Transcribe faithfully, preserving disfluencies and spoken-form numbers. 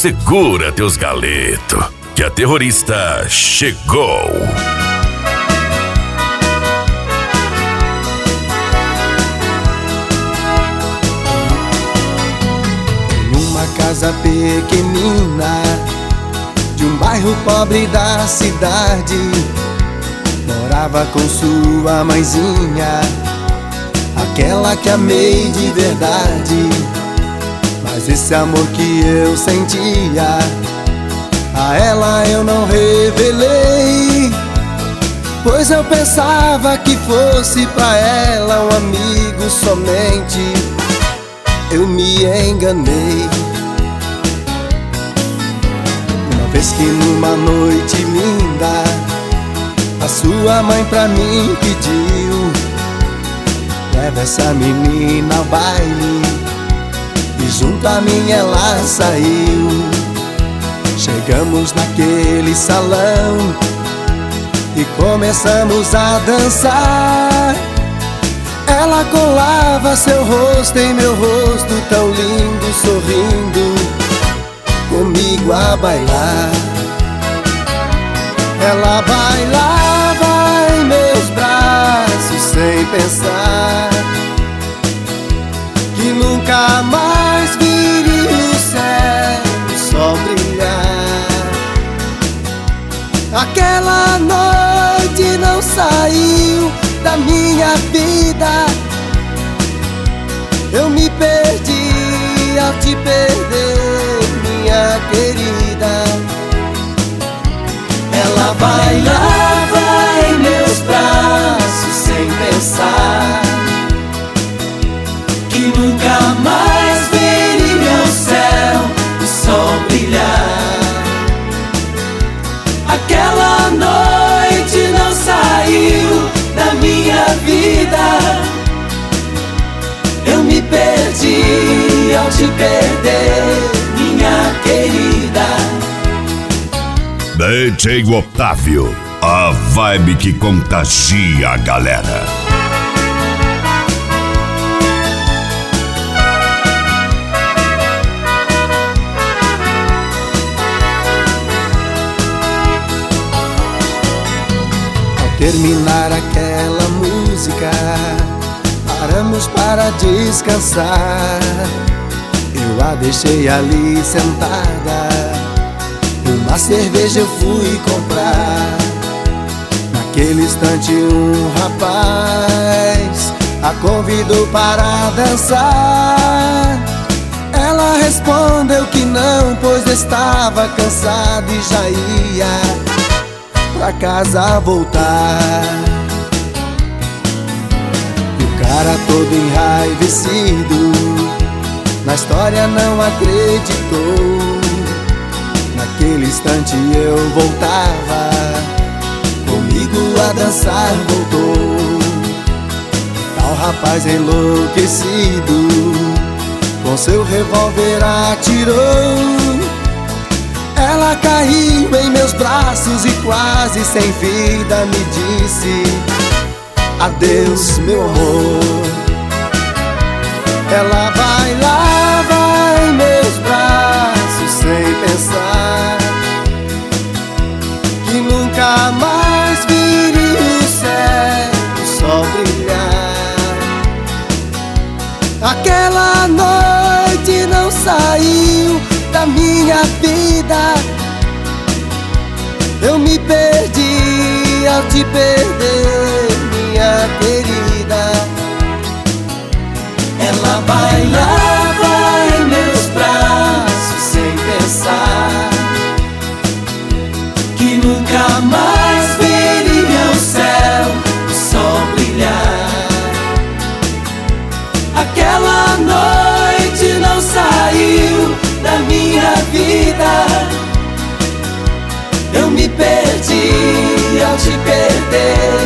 segura teus galetos, que a terrorista chegou. Numa casa pequenina de um bairro pobre da cidade, morava com sua mãezinha, aquela que amei de verdade. Mas esse amor que eu sentia, a ela eu não revelei, pois eu pensava que fosse pra ela um amigo somente. Eu me enganei. Uma vez que numa noite linda, a sua mãe pra mim pediu: leva essa menina ao baile. E junto a mim ela saiu. Chegamos naquele salão e começamos a dançar. Ela colava seu rosto em meu rosto, tão lindo, sorrindo comigo a bailar. Ela bailava em meus braços sem pensar que nunca mais viria o céu, o sol brilhar. Aquela noite não saiu da minha vida. Eu me perdi ao te perder, minha querida. Ela bailava em meus braços sem pensar que nunca mais veria o céu, o sol brilhar. Aquela noite não saiu da minha vida. Eu me perdi ao te perder, minha querida. D J Otávio, a vibe que contagia a galera. Terminar aquela música, paramos para descansar. Eu a deixei ali sentada, uma cerveja eu fui comprar. Naquele instante um rapaz a convidou para dançar. Ela respondeu que não, pois estava cansada e já ia pra casa voltar. E o cara todo enraivecido na história não acreditou. Naquele instante eu voltava, comigo a dançar voltou. Tal rapaz enlouquecido com seu revólver atirou. Ela caiu em meus braços e quase sem vida me disse: adeus, meu amor. Ela bailava em meus braços sem pensar que nunca mais viria o céu, o sol brilhar. Aquela noite não saiu da minha vida. Eu me perdi ao te perder, minha querida. Ela bailava em meus braços sem pensar que nunca mais veria o céu, o sol brilhar. Aquela noite não saiu da minha vida. Eu me perdi ao te perder,